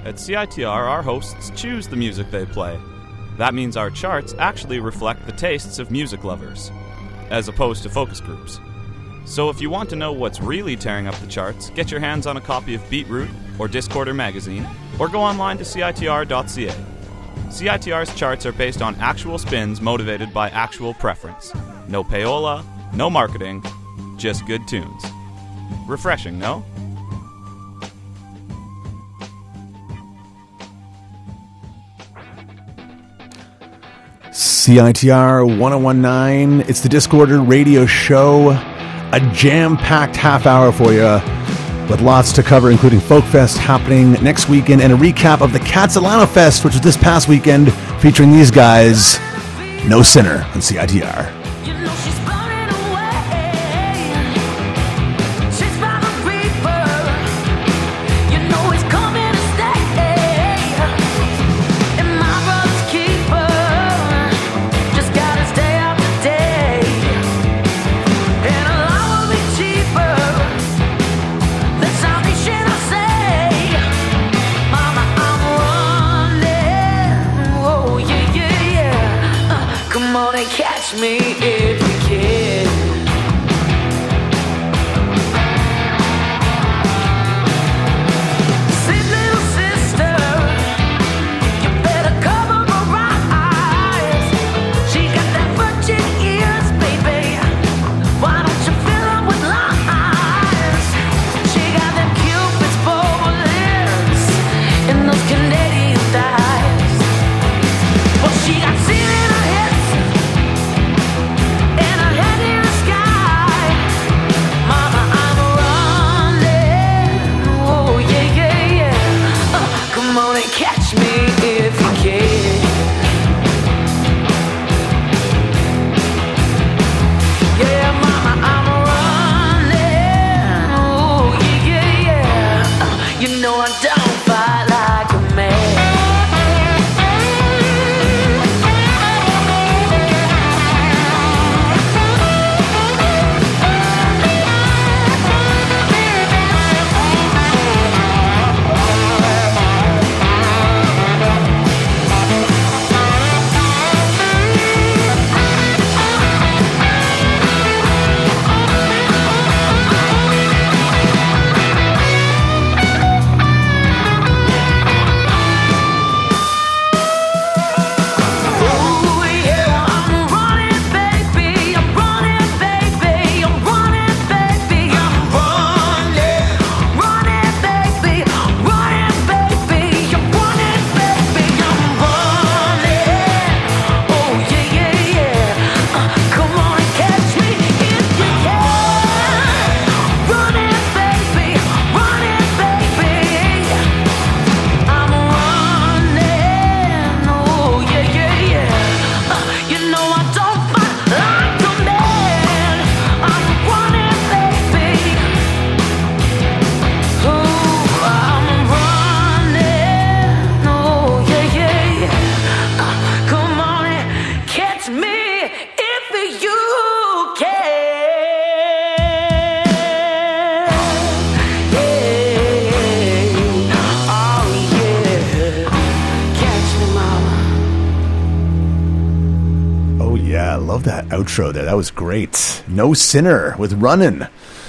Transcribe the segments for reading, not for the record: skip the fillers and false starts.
At CITR, our hosts choose the music they play. That means our charts actually reflect the tastes of music lovers, as opposed to focus groups. So if you want to know what's really tearing up the charts, get your hands on a copy of Beatroot or Discorder magazine, or go online to CITR.ca. CITR's charts are based on actual spins motivated by actual preference. No payola, no marketing, just good tunes. Refreshing, no? CITR 1019, it's the Discorder radio show, a jam-packed half hour for you with lots to cover, including Folkfest happening next weekend and a recap of the Catalano Fest, which was this past weekend, featuring these guys, No Sinner on CITR. Me if you can. Sweet little sister, you better cover her eyes. She got that virgin ears, baby. Why don't you fill them with lies? She got them Cupid's bow lips and those Canadian thighs. Well, she got sin in her hips. Catch me if you can. Yeah, mama, I'm running. Oh, yeah. You know I don't fight like a man. Outro there. That was great. No Sinner with Runnin'.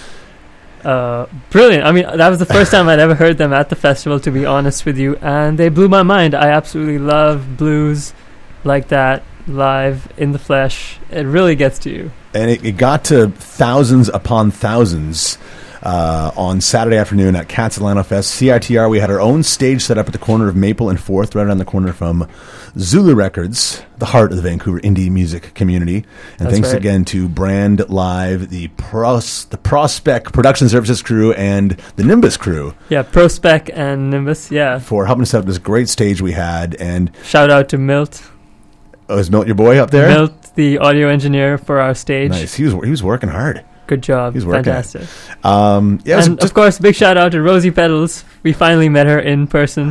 Brilliant. I mean, that was the first time I'd ever heard them at the festival, to be honest with you, and they blew my mind. I absolutely love blues like that live in the flesh. It really gets to you. And it got to thousands upon thousands on Saturday afternoon at Catalano Fest. CITR, we had our own stage set up at the corner of Maple and 4th, right around the corner from Zulu Records, the heart of the Vancouver indie music community. And That's thanks right. again to Brand Live, the Prospect Production Services crew, and the Nimbus crew. Yeah, Prospect and Nimbus, yeah. For helping us set up this great stage we had. And shout out to Milt. Oh, is Milt your boy up there? Milt, the audio engineer for our stage. Nice. He was working hard. Good job. He's working. Fantastic. Yeah, and of course, big shout out to Rosie Petals. We finally met her in person.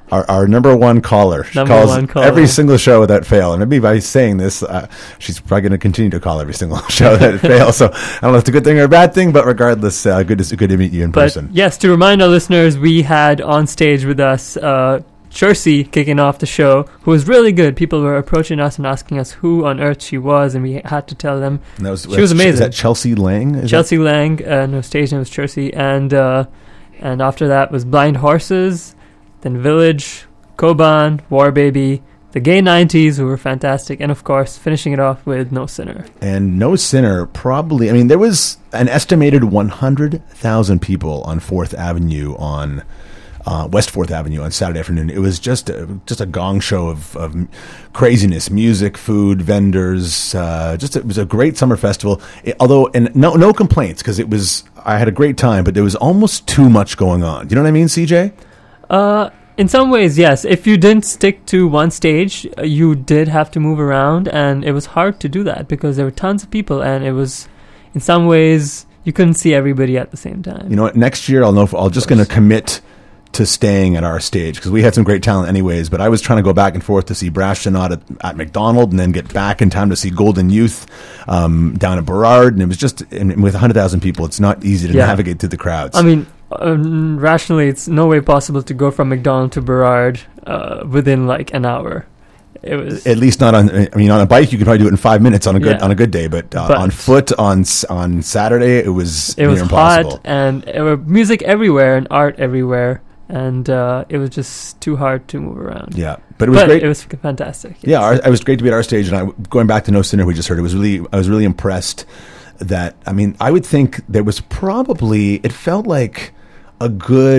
Our number one caller. She Number calls one caller. every single show without fail. And maybe by saying this, she's probably going to continue to call every single show without fail. So I don't know if it's a good thing or a bad thing, but regardless, good to meet you in But person. yes, to remind our listeners, we had on stage with us Chelsea kicking off the show, who was really good. People were approaching us and asking us who on earth she was, and we had to tell them. And She was amazing. Is that Chelsea Lang? Is Chelsea Lang, no, stage name was Chelsea, and after that was Blind Horses, then Village, Koban, War Baby, the Gay 90s, who were fantastic, and of course finishing it off with No Sinner. And No Sinner probably, I mean, there was an estimated 100,000 people on 4th Avenue on West 4th Avenue on Saturday afternoon. It was just a gong show of craziness, music, food, vendors. It was a great summer festival. No complaints, because I had a great time, but there was almost too much going on. Do you know what I mean, CJ? In some ways, yes. If you didn't stick to one stage, you did have to move around, and it was hard to do that because there were tons of people, and it was, in some ways, you couldn't see everybody at the same time. You know what? Next year, I'll know if I'll just going to commit to staying at our stage, because we had some great talent anyways, but I was trying to go back and forth to see Brash Sonata at McDonald and then get back in time to see Golden Youth down at Burrard, and it was just, and with 100,000 people, it's not easy to navigate through the crowds. I mean, rationally, it's no way possible to go from McDonald to Burrard within like an hour. It was at least not on. I mean, on a bike you can probably do it in 5 minutes on a good day, but on foot on Saturday it was near impossible. Hot, and there were music everywhere and art everywhere, and it was just too hard to move around. Yeah, but it was great. It was fantastic. Yes. Yeah, it was great to be at our stage, and going back to No Sinner, we just heard. I was really impressed. That, I mean, I would think there was probably, it felt like a good,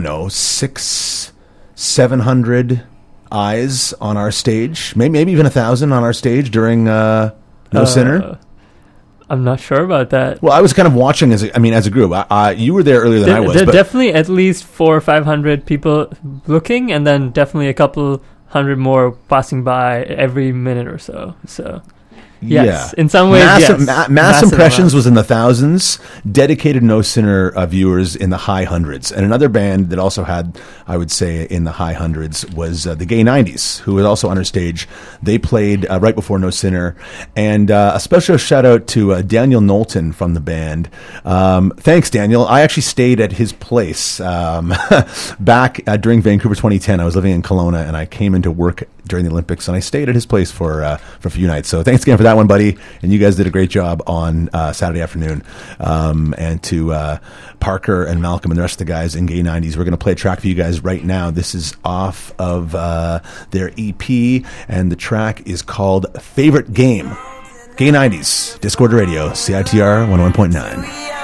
600-700 eyes on our stage, maybe even 1,000 on our stage during No Sinner. I'm not sure about that. Well, I was kind of watching as a group. You were there earlier than I was. There definitely at least 400 or 500 people looking, and then definitely a couple hundred more passing by every minute or so. So. Yes, in some ways, Mass Impressions was in the thousands. Dedicated No Sinner viewers in the high hundreds. And another band that also had, I would say, in the high hundreds was the Gay 90s, who was also on our stage. They played right before No Sinner. And a special shout out to Daniel Knowlton from the band. Thanks, Daniel. I actually stayed at his place back during Vancouver 2010. I was living in Kelowna, and I came into work during the Olympics, and I stayed at his place for a few nights. So thanks again for that one, buddy. And you guys did a great job on Saturday afternoon. And to Parker and Malcolm and the rest of the guys in Gay 90s, we're going to play a track for you guys right now. This is off of their EP, and the track is called Favorite Game. Gay 90s, Discord Radio, CITR 101.9.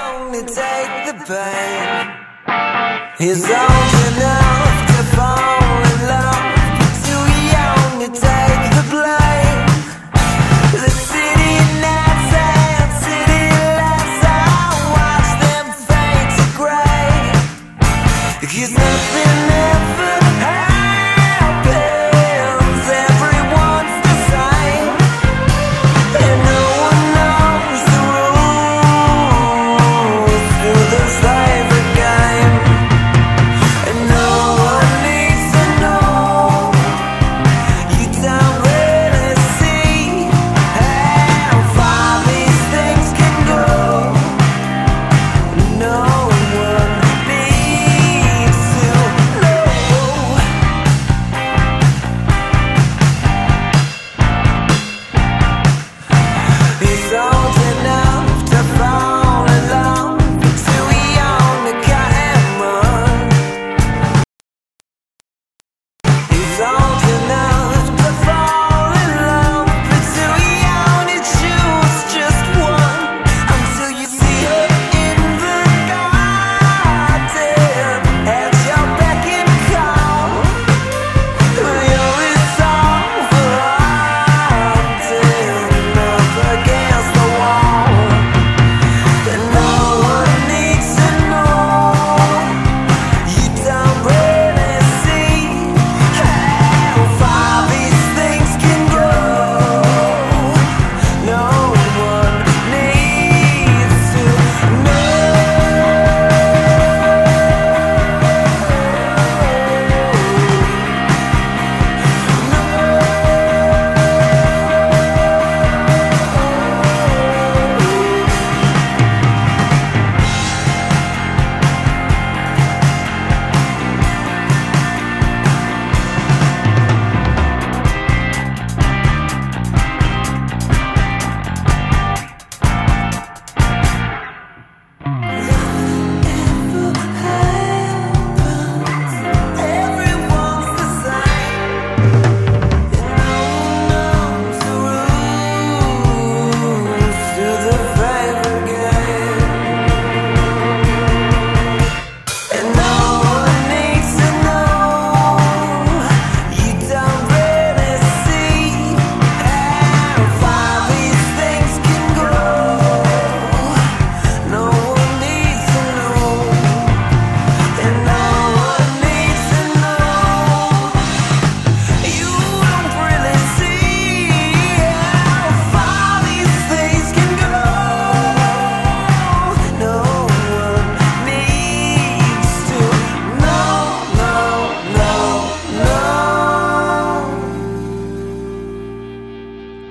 He's old enough to fall in love, too young to take the blame. The city nights and city lights, I watch them fade to grey. 'Cause nothing ever happens, everyone's the same, and no one knows the rules to this favorite game. And no one needs to know. You don't really see how far these things can go. No one needs to know.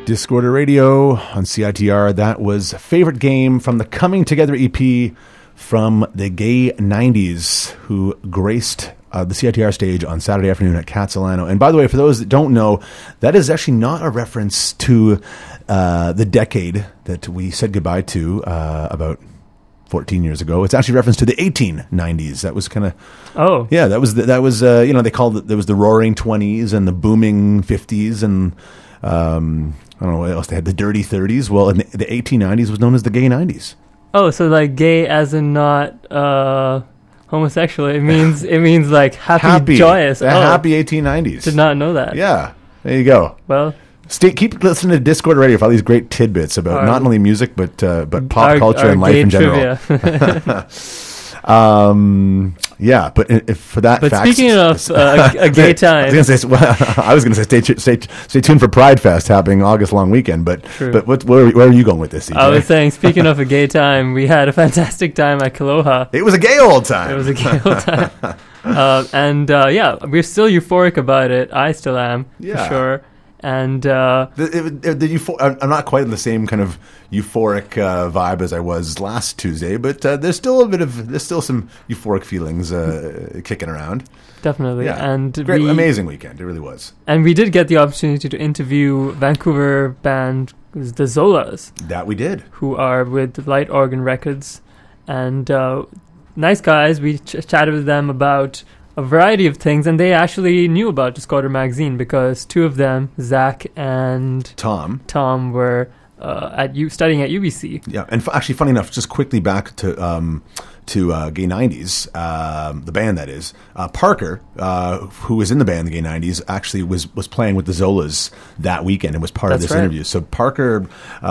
Discorder Radio on CITR. That was Favorite Game from the Coming Together EP from the Gay 90s, who graced the CITR stage on Saturday afternoon at Catalano. And by the way, for those that don't know, that is actually not a reference to the decade that we said goodbye to about 14 years ago. It's actually a reference to the 1890s. That was kind of... Oh. Yeah, that was they called it, there was the Roaring 20s and the Booming 50s and... I don't know what else they had. The Dirty 30s. Well, in the 1890s was known as the Gay 90s. Oh, so like gay as in not homosexual. It means like happy, joyous. Happy 1890s. Did not know that. Yeah, there you go. Well, keep listening to Discord Radio for all these great tidbits about not only music but pop culture and life gay in general. Yeah, but if for that. But fact, speaking of a gay time, I was going to say stay tuned for Pride Fest happening August long weekend. But where are you going with this? CJ? I was saying, speaking of a gay time, we had a fantastic time at Kaloha. It was a gay old time. It was a gay old time, we're still euphoric about it. I still am, for sure. And I'm not quite in the same kind of euphoric vibe as I was last Tuesday, but there's still some euphoric feelings kicking around. Definitely, yeah. And amazing weekend. It really was. And we did get the opportunity to interview Vancouver band the Zolas. That we did. Who are with Light Organ Records, and nice guys. We chatted with them about a variety of things, and they actually knew about Discorder magazine because two of them, Zach and Tom, were studying at UBC. Yeah, and actually, funny enough, just quickly back to Gay 90s, the band that is. Parker, who was in the band, the Gay 90s, actually was playing with the Zolas that weekend and was part of this interview. So Parker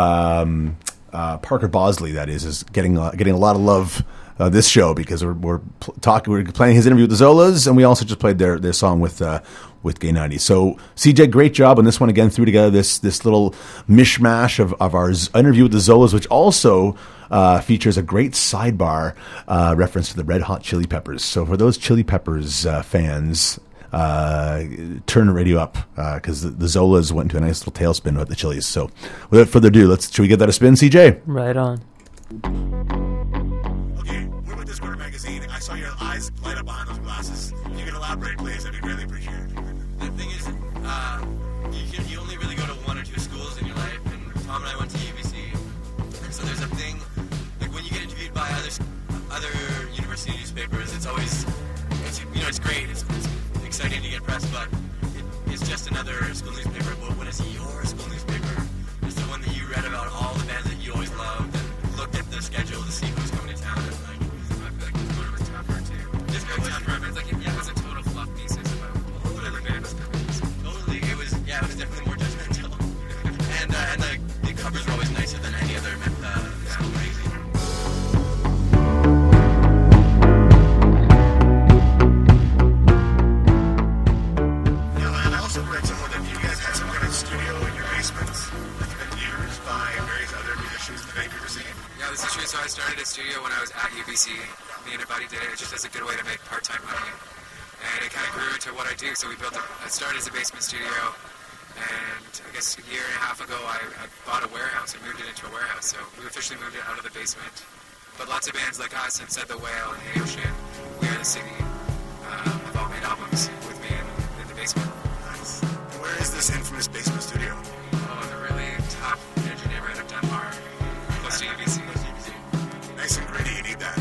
Bosley, that is getting a lot of love this show because we're playing his interview with the Zolas, and we also just played their song with Gay 90s. So CJ, great job on this one again. Threw together this little mishmash of our interview with the Zolas, which also features a great sidebar reference to the Red Hot Chili Peppers. So for those Chili Peppers fans, turn the radio up because the Zolas went into a nice little tailspin with the Chili's. So without further ado, should we get that a spin, CJ? Right on. We're with Discorder Magazine. I saw your eyes light up behind those glasses. If you could elaborate, please, I'd be greatly appreciated. The thing is, you only really go to one or two schools in your life, and Tom and I went to UBC, and so there's a thing, like when you get interviewed by other university newspapers, it's always, it's great, it's exciting to get press, but it's just another school newspaper. But when it's your school newspaper, it's the one that you read about all the bands that you always loved, and looked at the schedule to see who's coming to town, and like, I feel like Discorder was tougher too. Discorder was tougher. It's like, it was a total fluff thesis about whatever band was coming. Totally, it was definitely more judgmental. And the covers were always nicer than any other school magazine. Yeah, and I also read somewhere that you guys had some kind of studio in your basements that's been used by various other musicians in the Vancouver scene. Yeah, this is true. So I started a studio when I was at UBC. Me and a buddy did it just as a good way to make part-time money. And it kind of grew into what I do. So it started as a basement studio. And I guess a year and a half ago, I bought a warehouse and moved it into a warehouse. So we officially moved it out of the basement. But lots of bands like us, and Said the Whale, and Hey Ocean, We Are the City, have all made albums with me in the basement. Nice. And where is this infamous basement studio? Oh, in a really tough energy neighborhood of Dunbar, close to UBC. Nice and gritty, you need that.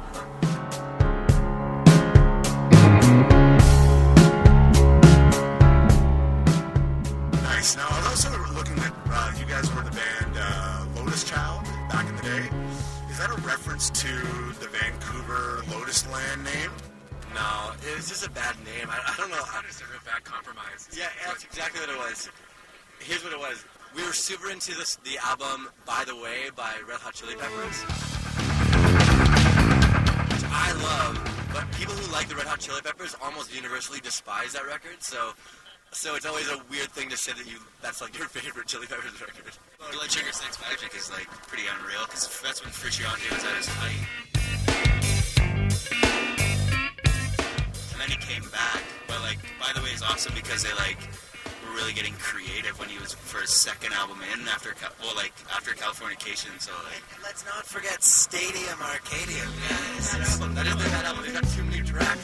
Nice. Now, I was also looking at, you guys were the band Lotus Child back in the day. Is that a reference to the Vancouver Lotus Land name? No, it was just a bad name. I don't know. Just a real bad compromise. Yeah, that's exactly what it was. Here's what it was. We were super into the album By the Way by Red Hot Chili Peppers, which I love, but people who like the Red Hot Chili Peppers almost universally despise that record, so it's always a weird thing to say that's like your favorite Chili Peppers record. Blood Sugar Sex Magic is like pretty unreal, because that's when Frusciante was at his height. And then he came back, but like By the Way is awesome because they like really getting creative when he was for his second album in after Californication. So like, Let's not forget Stadium Arcadium, guys. that is that album. They've got too many tracks.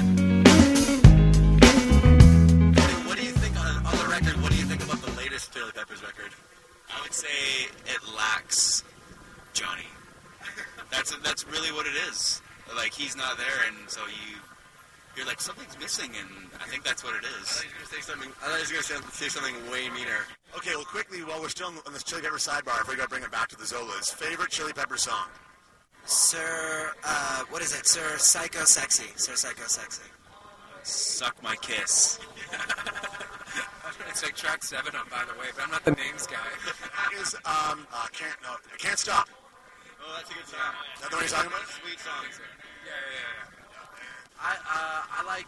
What do you think on the record? What do you think about the latest Chili Peppers record? I would say it lacks Johnny. That's really what it is. Like, he's not there, and so you're like, something's missing, and I think that's what it is. I thought he was going to say something way meaner. Okay, well, quickly, while we're still on this Chili Pepper sidebar, if we got to bring it back to the Zolas, favorite Chili Pepper song? Sir, what is it? Sir Psycho Sexy. Sir Psycho Sexy. Suck My Kiss. It's like track 7 on, by the way, but I'm not the names guy. That is, I Can't Stop. Oh, that's a good song. Is that the one you're talking about? Sweet song. Yeah. I like,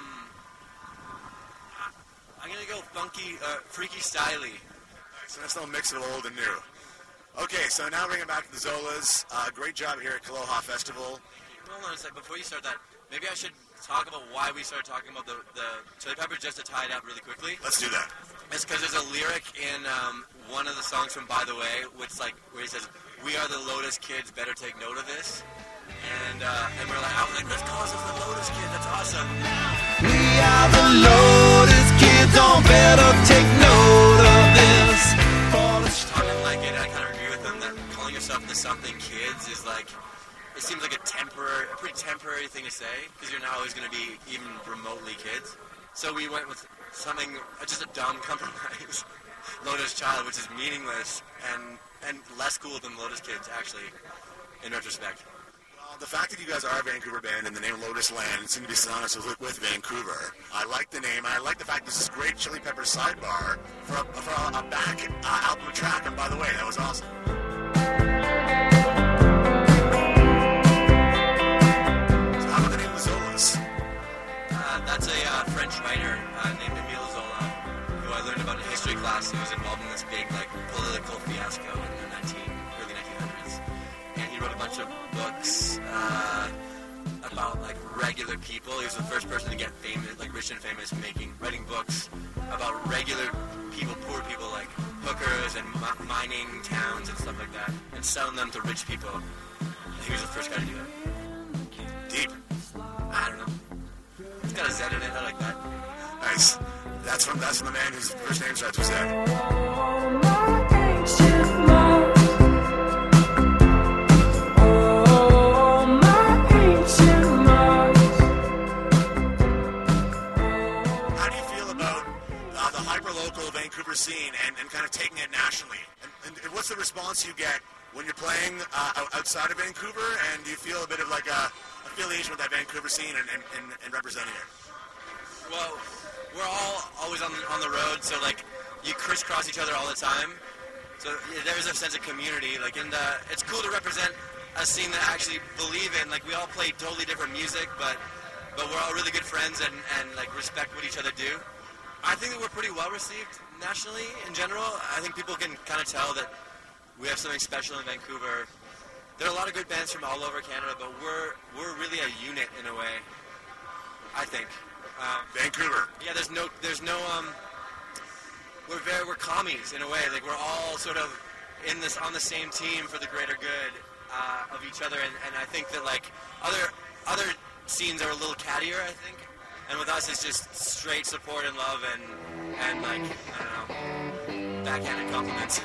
I'm going to go funky, freaky styly. So that's a little mix of old and new. Okay, so now bring it back to the Zolas. Great job here at Kaloha Festival. Hold on a second. Before you start that, maybe I should talk about why we started talking about the Chili Peppers, just to tie it up really quickly. Let's do that. It's because there's a lyric in one of the songs from By the Way, where he says, "We are the Lotus Kids, better take note of this." And we're like, I was like, let's call ourselves the Lotus Kids. That's awesome. We are the Lotus Kids, on better take note of this. Talking like it, I kind of agree with them that calling yourself the something kids is like, it seems like a pretty temporary thing to say, because you're not always going to be even remotely kids. So we went with something, just a dumb compromise, Lotus Child, which is meaningless and less cool than Lotus Kids, actually, in retrospect. Well, the fact that you guys are a Vancouver band and the name Lotus Land seems to be synonymous with Vancouver. I like the name. I like the fact this is great Chili Pepper sidebar for a back album track. And by the way, that was awesome. So how about the name of Zolas? That's a French writer named Emile Zola, who I learned about in history class. He was involved in this big political fiasco in the early 1900s, and he wrote a bunch of books about regular people. He was the first person to get famous, rich and famous, writing books about regular people, poor people, like hookers and mining towns and stuff like that, and selling them to rich people. He was the first guy to do that. Deep. I don't know. It's got a Z in it. I like that. Nice. That's from the man whose first name starts with Z. How do you feel about the hyper-local Vancouver scene and kind of taking it nationally? And what's the response you get when you're playing outside of Vancouver, and do you feel a bit of like a affiliation with that Vancouver scene and representing it? Well, we're all always on the road, so you crisscross each other all the time. So there's a sense of community. It's cool to represent a scene that I actually believe in. We all play totally different music, but we're all really good friends and respect what each other do. I think that we're pretty well received nationally in general. I think people can kind of tell that we have something special in Vancouver. There are a lot of good bands from all over Canada, but we're really a unit in a way, I think. Vancouver. Yeah, there's no we're commies in a way. We're all sort of on the same team for the greater good of each other, and I think that other scenes are a little cattier, I think, and with us it's just straight support and love and I don't know, backhanded compliments.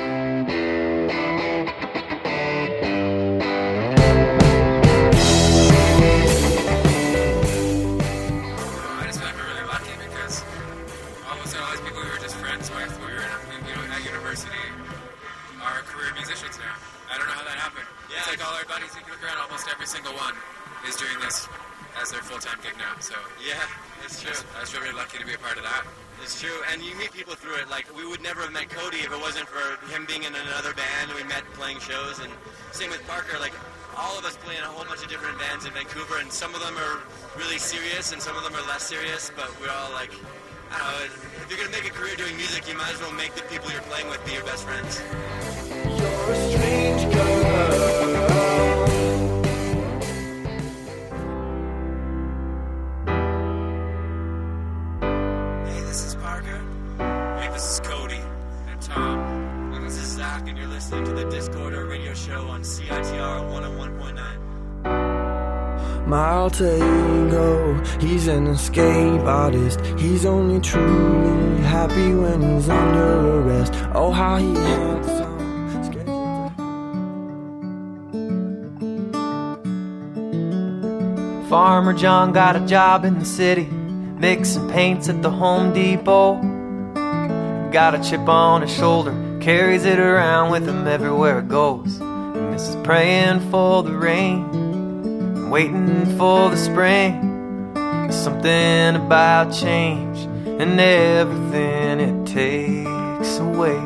Musicians now. I don't know how that happened. Yeah. It's all our buddies who look around, almost every single one is doing this as their full-time gig now. So yeah, it's true. I was really lucky to be a part of that. It's true, and you meet people through it. We would never have met Cody if it wasn't for him being in another band, and we met playing shows. And same with Parker. All of us play in a whole bunch of different bands in Vancouver, and some of them are really serious, and some of them are less serious. But we're all I don't know, if you're gonna make a career doing music, you might as well make the people you're playing with be your best friends. You're a strange girl. Hey, this is Parker. Mike. This is Cody. And Tom. And this is Zach, and you're listening to the Discorder radio show on CITR 101.9. My alter ego, he's an escape artist. He's only truly happy when he's under arrest. Oh, how he had some schedule. Farmer John got a job in the city, mixing paints at the Home Depot. Got a chip on his shoulder, carries it around with him everywhere it goes. And misses praying for the rain, waiting for the spring. There's something about change and everything it takes away.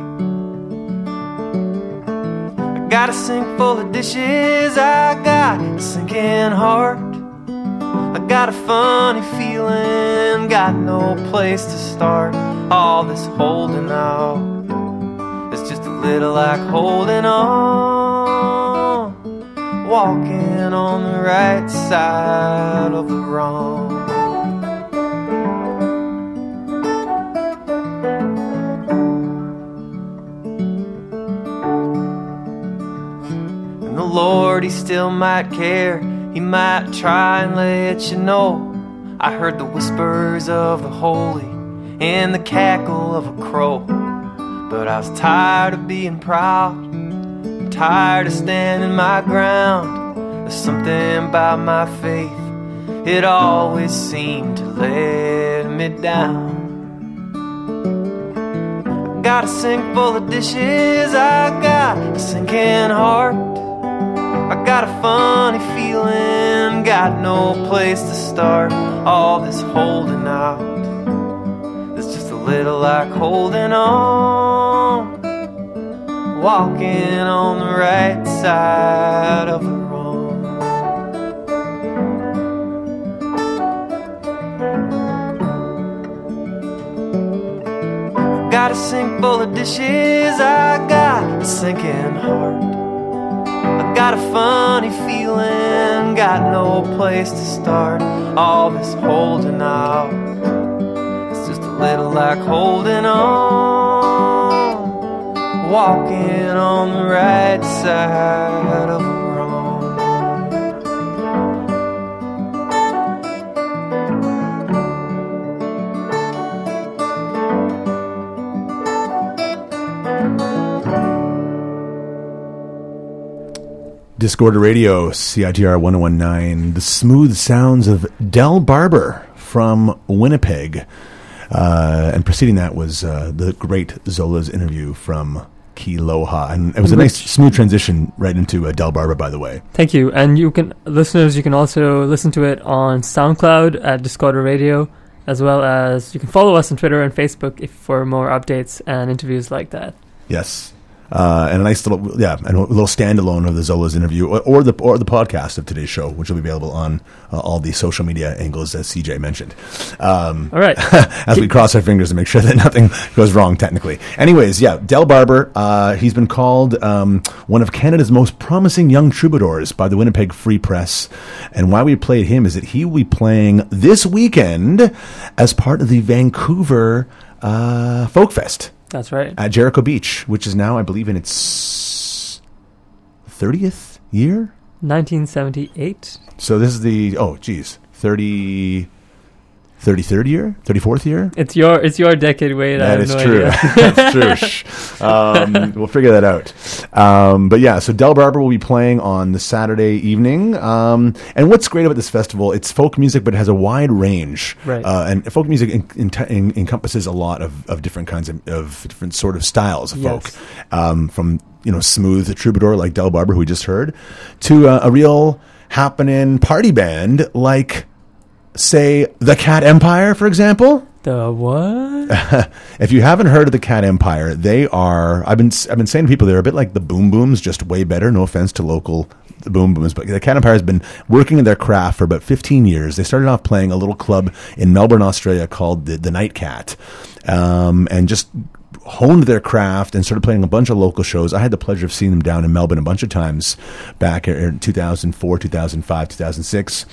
I got a sink full of dishes, I got a sinking heart. I got a funny feeling, got no place to start. All this holding out is just a little like holding on, walking on the right side of the wrong. And the Lord, He still might care. He might try and let you know. I heard the whispers of the holy and the cackle of a crow. But I was tired of being proud, tired of standing my ground. There's something about my faith, it always seemed to let me down. I got a sink full of dishes, I got a sinking heart. I got a funny feeling, got no place to start. All this holding out, it's just a little like holding on, walking on the right side of the wrong. I got a sink full of dishes, I got a sinking heart. I got a funny feeling, got no place to start. All this holding out, it's just a little like holding on, walking on the right side of the wrong. Discorder Radio, CITR 1019, the smooth sounds of Del Barber from Winnipeg. And preceding that was the great Zola's interview from Kiloha. And it was a nice, smooth transition right into Del Barber, by the way. Thank you. And you can also listen to it on SoundCloud at Discorder Radio, as well as you can follow us on Twitter and Facebook for more updates and interviews like that. Yes. And a nice little, and a little standalone of the Zola's interview, or the podcast of today's show, which will be available on all the social media angles, as CJ mentioned. All right. As we cross our fingers to make sure that nothing goes wrong technically. Anyways, Del Barber, he's been called one of Canada's most promising young troubadours by the Winnipeg Free Press. And why we played him is that he will be playing this weekend as part of the Vancouver Folk Fest. That's right. At Jericho Beach, which is now, I believe, in its 30th year? 1978. So this is the, 33rd year? 34th year? It's your decade, Wade. That is no true. That's true. We'll figure that out. But yeah, so Del Barber will be playing on the Saturday evening. And what's great about this festival, it's folk music, but it has a wide range. Right. And folk music encompasses a lot of different kinds of different sort of styles of folk. From, smooth troubadour like Del Barber, who we just heard, to a real happening party band like, say, the Cat Empire, for example. The what? If you haven't heard of the Cat Empire, they are, I've been saying to people, they're a bit like the Boom Booms, just way better. No offense to local Boom Booms, but the Cat Empire has been working in their craft for about 15 years. They started off playing a little club in Melbourne, Australia called the Night Cat, and just honed their craft and started playing a bunch of local shows. I had the pleasure of seeing them down in Melbourne a bunch of times back in 2004, 2005, 2006.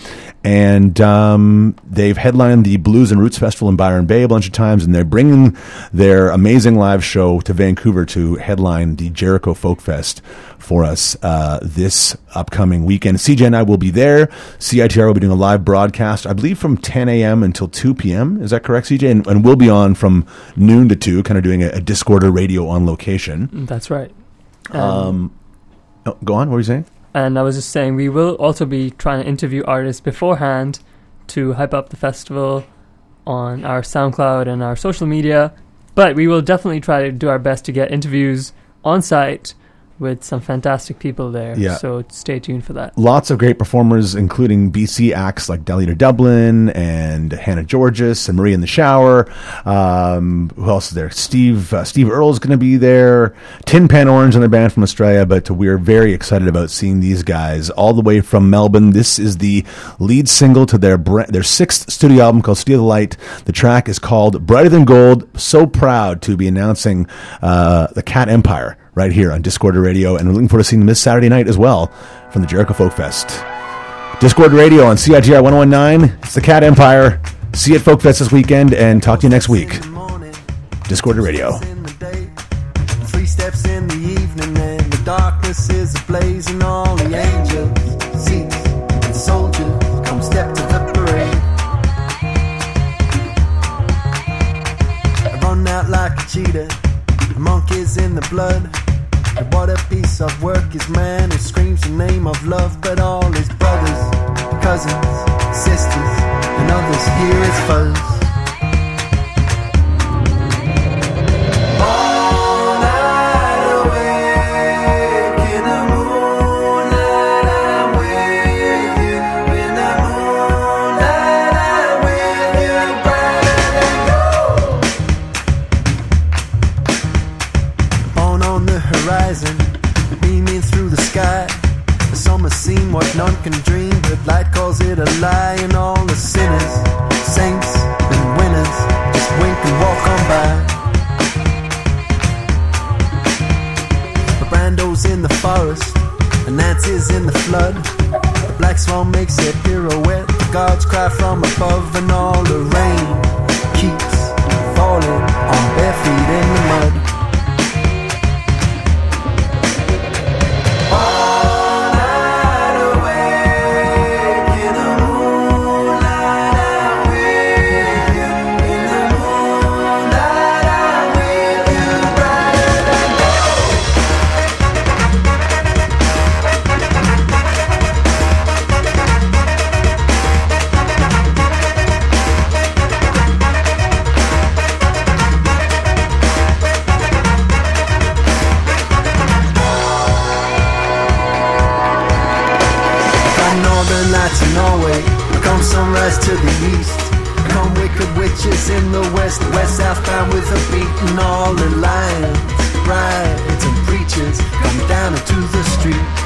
And they've headlined the Blues and Roots Festival in Byron Bay a bunch of times, and they're bringing their amazing live show to Vancouver to headline the Jericho Folk Fest for us this upcoming weekend. CJ and I will be there. CITR will be doing a live broadcast, I believe, from 10 a.m. until 2 p.m. Is that correct, CJ? And we'll be on from noon to 2, kind of doing a Discorder radio on location. That's right. Go on. What were you saying? And I was just saying, we will also be trying to interview artists beforehand to hype up the festival on our SoundCloud and our social media. But we will definitely try to do our best to get interviews on site with some fantastic people there. Yeah. So stay tuned for that. Lots of great performers, including BC acts like Delita Dublin and Hannah Georges and Marie in the Shower. Who else is there? Steve Earle is going to be there. Tin Pan Orange and their band from Australia. But we're very excited about seeing these guys all the way from Melbourne. This is the lead single to their 6th studio album called Steal the Light. The track is called Brighter Than Gold. So proud to be announcing the Cat Empire right here on Discorder Radio, and we're looking forward to seeing them this Saturday night as well from the Jericho Folk Fest. Discorder Radio on CITR 1019. It's the Cat Empire. See you at Folk Fest this weekend, and talk to you next week. Discorder Radio. 3 steps in the evening, and the darkness is ablaze, and all the angels, seats, and soldiers come step to the parade. I run out like a cheetah, the monkeys in the blood. And what a piece of work is man who screams the name of love, but all his brothers, cousins, sisters, and others hear his fuzz. All night awake in the moonlight, I'm with you. In the moonlight, I'm with you. Brighter than gold. Born on the horizon, beaming through the sky. A summer scene what none can dream, but light calls it a lie. And all the sinners, saints and winners just wink and walk on by. The Brando's in the forest, and Nancy's in the flood. The black swan makes a pirouette, the gods cry from above, and all the rain keeps falling on bare feet in the mud. Sunrise to the east, come wicked witches in the west, west southbound with a beat, and all the lions, brides and preachers come down into the street.